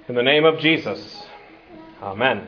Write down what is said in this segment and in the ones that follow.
In the name of Jesus, Amen.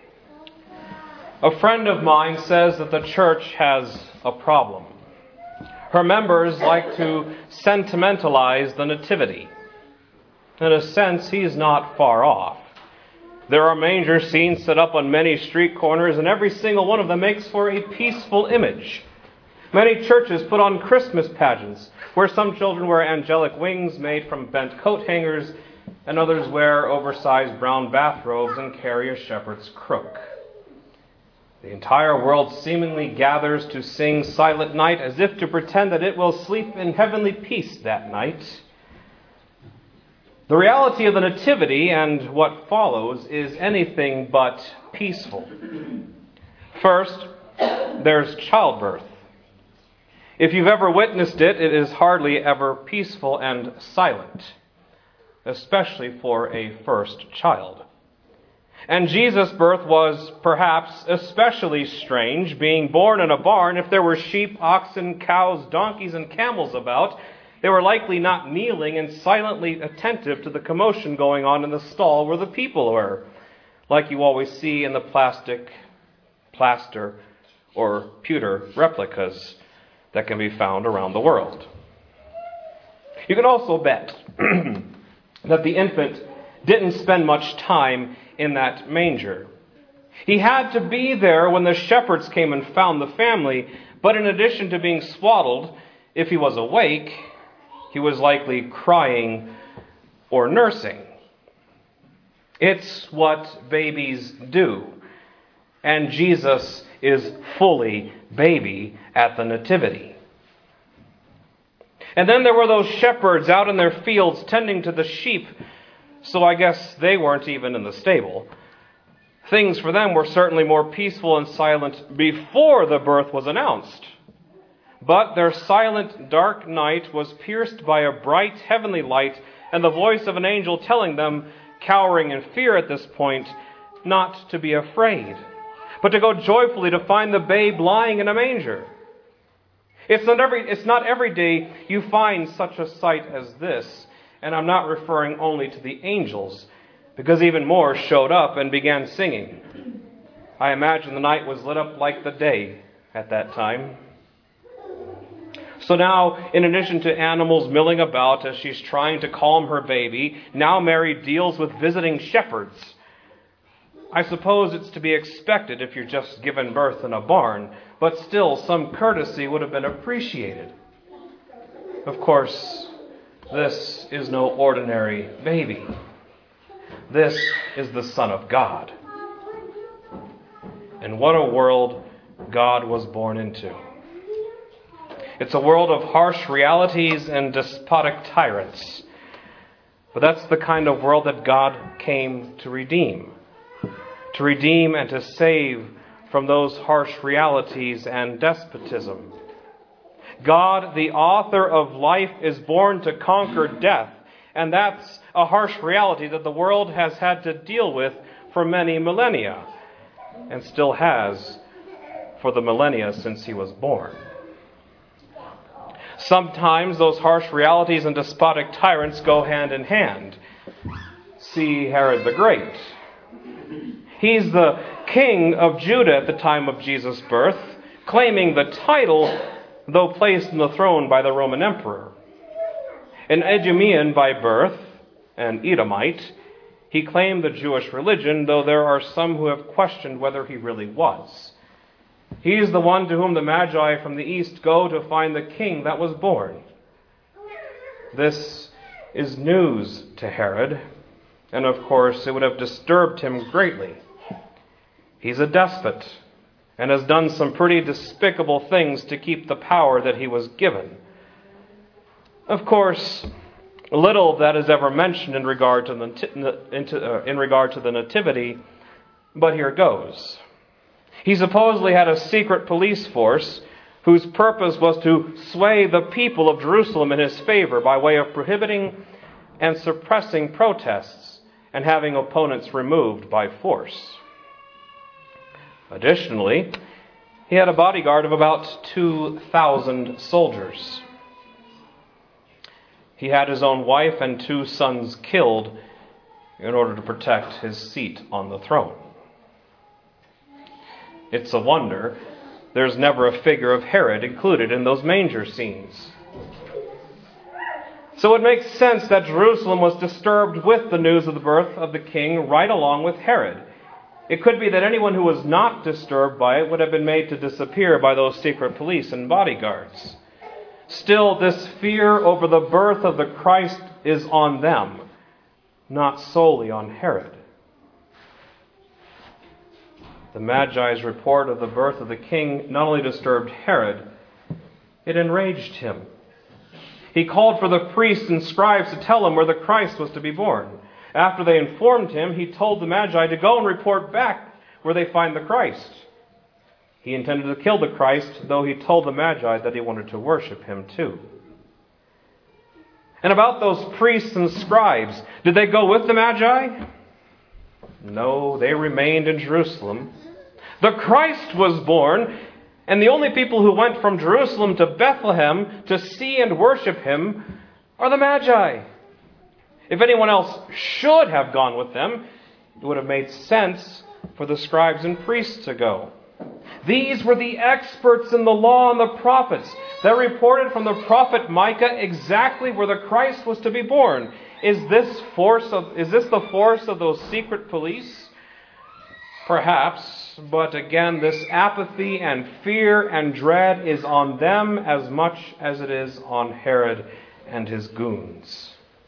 A friend of mine says that the church has a problem. Her members like to sentimentalize the nativity. In a sense, he's not far off. There are manger scenes set up on many street corners, and every single one of them makes for a peaceful image. Many churches put on Christmas pageants, where some children wear angelic wings made from bent coat hangers, and others wear oversized brown bathrobes and carry a shepherd's crook. The entire world seemingly gathers to sing Silent Night as if to pretend that it will sleep in heavenly peace that night. The reality of the Nativity and what follows is anything but peaceful. First, there's childbirth. If you've ever witnessed it, it is hardly ever peaceful and silent, especially for a first child. And Jesus' birth was perhaps especially strange, being born in a barn. If there were sheep, oxen, cows, donkeys, and camels about, they were likely not kneeling and silently attentive to the commotion going on in the stall where the people were, like you always see in the plastic, plaster, or pewter replicas that can be found around the world. You can also bet that the infant didn't spend much time in that manger. He had to be there when the shepherds came and found the family, but in addition to being swaddled, if he was awake, he was likely crying or nursing. It's what babies do, and Jesus is fully baby at the Nativity. And then there were those shepherds out in their fields tending to the sheep, so I guess they weren't even in the stable. Things for them were certainly more peaceful and silent before the birth was announced. But their silent, dark night was pierced by a bright heavenly light and the voice of an angel telling them, cowering in fear at this point, not to be afraid, but to go joyfully to find the babe lying in a manger. It's not every day you find such a sight as this, and I'm not referring only to the angels, because even more showed up and began singing. I imagine the night was lit up like the day at that time. So now, in addition to animals milling about as she's trying to calm her baby, now Mary deals with visiting shepherds. I suppose it's to be expected if you're just given birth in a barn, but still some courtesy would have been appreciated. Of course, this is no ordinary baby. This is the Son of God. And what a world God was born into. It's a world of harsh realities and despotic tyrants. But that's the kind of world that God came to redeem. To redeem and to save from those harsh realities and despotism. God, the author of life, is born to conquer death. And that's a harsh reality that the world has had to deal with for many millennia. And still has for the millennia since he was born. Sometimes those harsh realities and despotic tyrants go hand in hand. See Herod the Great. He's the king of Judah at the time of Jesus' birth, claiming the title, though placed on the throne by the Roman emperor. An Idumean by birth, an Edomite, he claimed the Jewish religion, though there are some who have questioned whether he really was. He is the one to whom the Magi from the east go to find the king that was born. This is news to Herod, and of course it would have disturbed him greatly. He's a despot and has done some pretty despicable things to keep the power that he was given. Of course, little of that is ever mentioned in regard to the Nativity, but here goes. He supposedly had a secret police force whose purpose was to sway the people of Jerusalem in his favor by way of prohibiting and suppressing protests and having opponents removed by force. Additionally, he had a bodyguard of about 2,000 soldiers. He had his own wife and 2 sons killed in order to protect his seat on the throne. It's a wonder there's never a figure of Herod included in those manger scenes. So it makes sense that Jerusalem was disturbed with the news of the birth of the king right along with Herod. It could be that anyone who was not disturbed by it would have been made to disappear by those secret police and bodyguards. Still, this fear over the birth of the Christ is on them, not solely on Herod. The Magi's report of the birth of the king not only disturbed Herod, it enraged him. He called for the priests and scribes to tell him where the Christ was to be born. After they informed him, he told the Magi to go and report back where they find the Christ. He intended to kill the Christ, though he told the Magi that he wanted to worship him too. And about those priests and scribes, did they go with the Magi? No, they remained in Jerusalem. The Christ was born, and the only people who went from Jerusalem to Bethlehem to see and worship him are the Magi. If anyone else should have gone with them, it would have made sense for the scribes and priests to go. These were the experts in the law and the prophets. They reported from the prophet Micah exactly where the Christ was to be born. Is this the force of those secret police? Perhaps, but again, this apathy and fear and dread is on them as much as it is on Herod and his goons.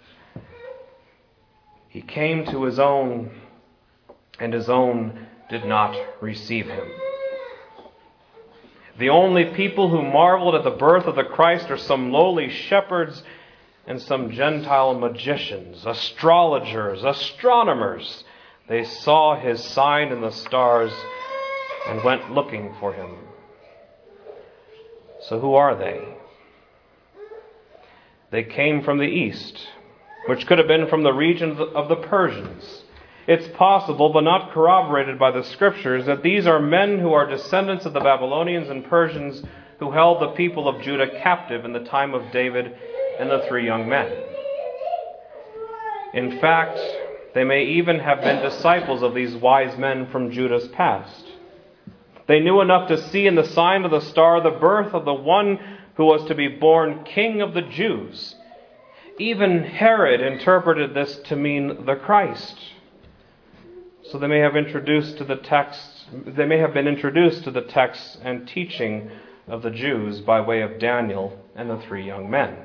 He came to his own, and his own did not receive him. The only people who marveled at the birth of the Christ are some lowly shepherds and some Gentile magicians, astrologers, astronomers. They saw his sign in the stars and went looking for him. So who are they? They came from the east, which could have been from the region of the Persians. It's possible, but not corroborated by the scriptures, that these are men who are descendants of the Babylonians and Persians who held the people of Judah captive in the time of David and the three young men. In fact, they may even have been disciples of these wise men from Judah's past. They knew enough to see in the sign of the star the birth of the one who was to be born King of the Jews. Even Herod interpreted this to mean the Christ. So they may have been introduced to the text and teaching of the Jews by way of Daniel and the three young men.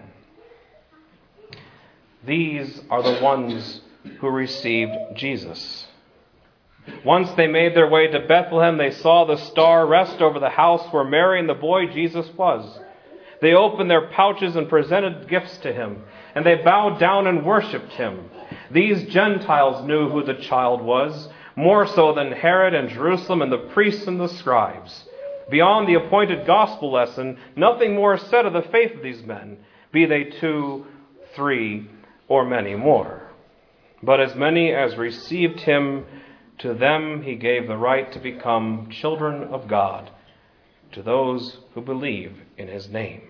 These are the ones who received Jesus. Once they made their way to Bethlehem, they saw the star rest over the house where Mary and the boy Jesus was. They opened their pouches and presented gifts to him, and they bowed down and worshipped him. These Gentiles knew who the child was, more so than Herod and Jerusalem and the priests and the scribes. Beyond the appointed gospel lesson, nothing more is said of the faith of these men, be they 2, 3, or many more. But as many as received him, to them he gave the right to become children of God, to those who believe in his name.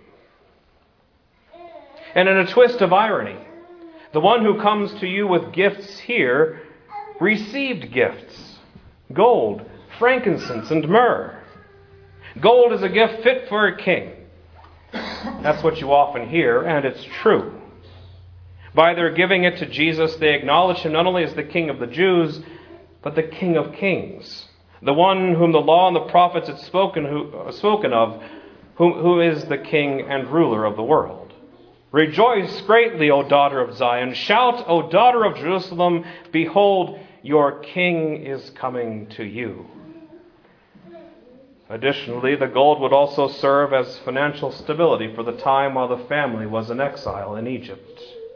And in a twist of irony, the one who comes to you with gifts here received gifts: gold, frankincense, and myrrh. Gold is a gift fit for a king. That's what you often hear, and it's true. By their giving it to Jesus, they acknowledge him not only as the King of the Jews, but the King of Kings, the one whom the law and the prophets had spoken of, who is the King and ruler of the world. Rejoice greatly, O daughter of Zion. Shout, O daughter of Jerusalem. Behold, your King is coming to you. Additionally, the gold would also serve as financial stability for the time while the family was in exile in Egypt.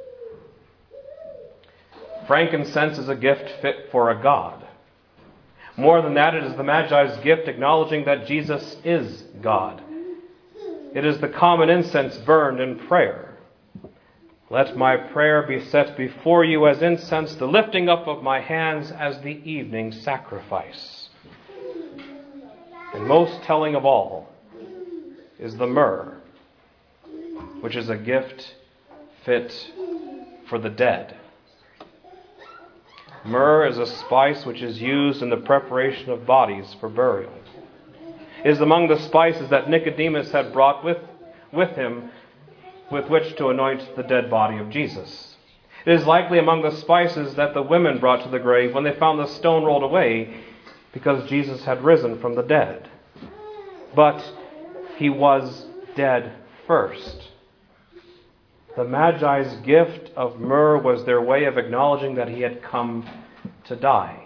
Frankincense is a gift fit for a god. More than that, it is the Magi's gift acknowledging that Jesus is God. It is the common incense burned in prayer. Let my prayer be set before you as incense, the lifting up of my hands as the evening sacrifice. And most telling of all is the myrrh, which is a gift fit for the dead. Myrrh is a spice which is used in the preparation of bodies for burial. It is among the spices that Nicodemus had brought with him with which to anoint the dead body of Jesus. It is likely among the spices that the women brought to the grave when they found the stone rolled away, because Jesus had risen from the dead. But he was dead first. The Magi's gift of myrrh was their way of acknowledging that he had come to die.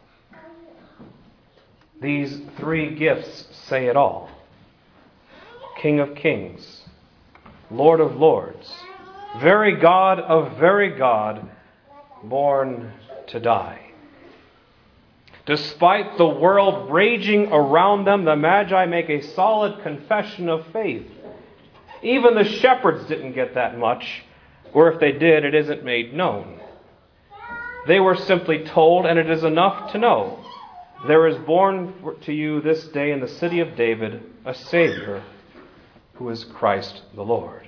These three gifts say it all. King of kings, Lord of lords, very God of very God, born to die. Despite the world raging around them, the Magi make a solid confession of faith. Even the shepherds didn't get that much, or if they did, it isn't made known. They were simply told, and it is enough to know, there is born to you this day in the city of David a Savior, who is Christ the Lord.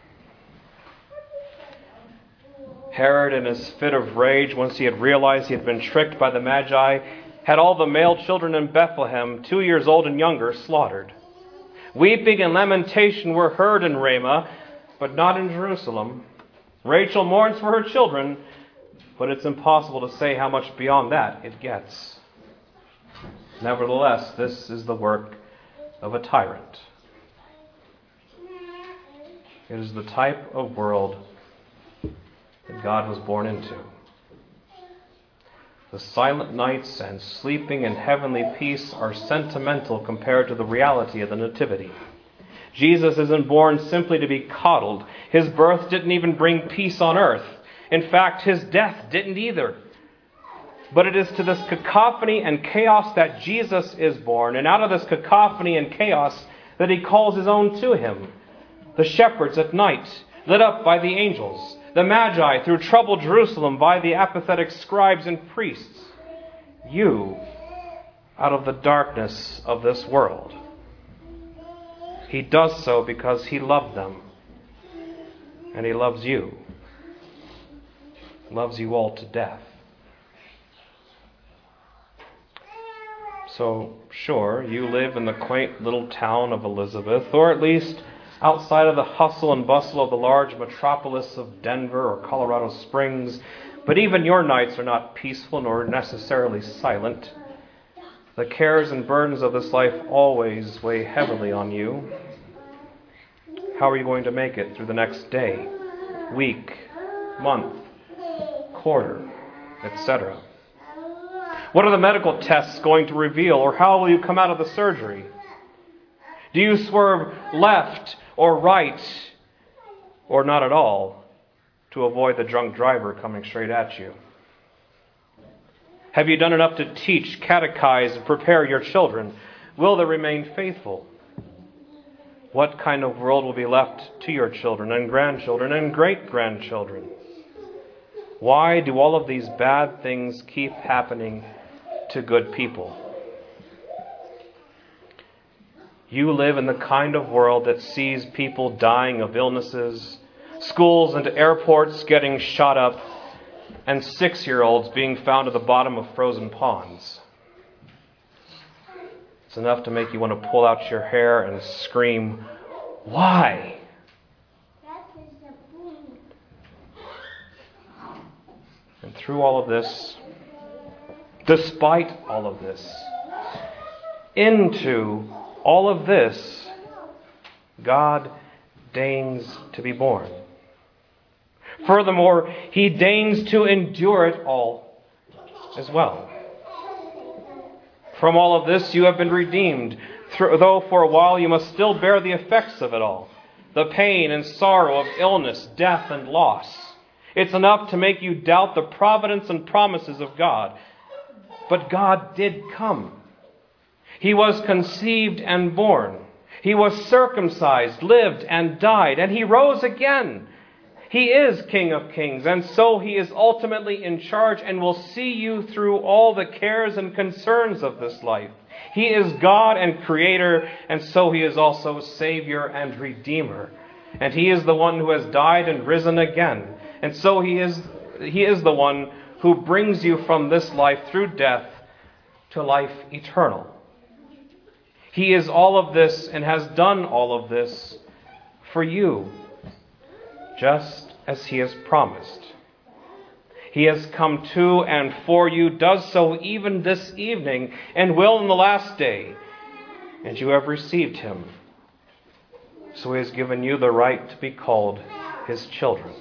Herod, in his fit of rage, once he had realized he had been tricked by the Magi, had all the male children in Bethlehem, 2 years old and younger, slaughtered. Weeping and lamentation were heard in Ramah, but not in Jerusalem. Rachel mourns for her children, but it's impossible to say how much beyond that it gets. Nevertheless, this is the work of a tyrant. It is the type of world that God was born into. The silent nights and sleeping in heavenly peace are sentimental compared to the reality of the Nativity. Jesus isn't born simply to be coddled. His birth didn't even bring peace on earth. In fact, his death didn't either. But it is to this cacophony and chaos that Jesus is born, and out of this cacophony and chaos that he calls his own to him. The shepherds at night, lit up by the angels. The Magi through troubled Jerusalem by the apathetic scribes and priests. You, out of the darkness of this world. He does so because he loved them. And he loves you. Loves you all to death. So, sure, you live in the quaint little town of Elizabeth, or at least outside of the hustle and bustle of the large metropolis of Denver or Colorado Springs, but even your nights are not peaceful nor necessarily silent. The cares and burdens of this life always weigh heavily on you. How are you going to make it through the next day, week, month, quarter, etc.? What are the medical tests going to reveal, or how will you come out of the surgery? Do you swerve left or right, or not at all, to avoid the drunk driver coming straight at you? Have you done enough to teach, catechize, and prepare your children? Will they remain faithful? What kind of world will be left to your children and grandchildren and great-grandchildren? Why do all of these bad things keep happening to good people? You live in the kind of world that sees people dying of illnesses, schools and airports getting shot up, and 6-year-olds being found at the bottom of frozen ponds. It's enough to make you want to pull out your hair and scream, "Why?" And through all of this, despite all of this, into all of this, God deigns to be born. Furthermore, he deigns to endure it all as well. From all of this you have been redeemed, though for a while you must still bear the effects of it all, the pain and sorrow of illness, death, and loss. It's enough to make you doubt the providence and promises of God. But God did come. He was conceived and born. He was circumcised, lived, and died, and he rose again. He is King of Kings, and so he is ultimately in charge and will see you through all the cares and concerns of this life. He is God and Creator, and so he is also Savior and Redeemer. And he is the one who has died and risen again. And so he is the one who brings you from this life through death to life eternal. He is all of this and has done all of this for you, just as He has promised. He has come to and for you, does so even this evening, and will in the last day, and you have received Him. So He has given you the right to be called His children.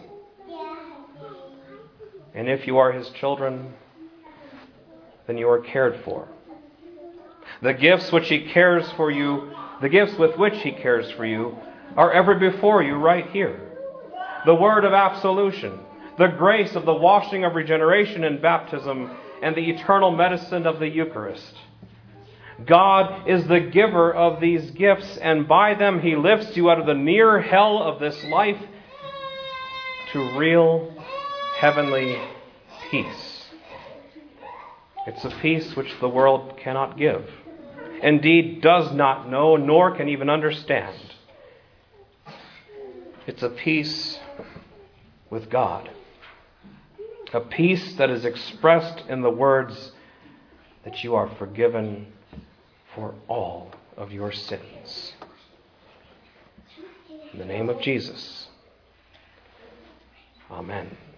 And if you are His children, then you are cared for. The gifts which He cares for you, the gifts with which He cares for you, are ever before you right here. The word of absolution, the grace of the washing of regeneration in baptism, and the eternal medicine of the Eucharist. God is the giver of these gifts, and by them He lifts you out of the near hell of this life to real heavenly peace. It's a peace which the world cannot give, indeed does not know, nor can even understand. It's a peace with God. A peace that is expressed in the words that you are forgiven for all of your sins. In the name of Jesus. Amen.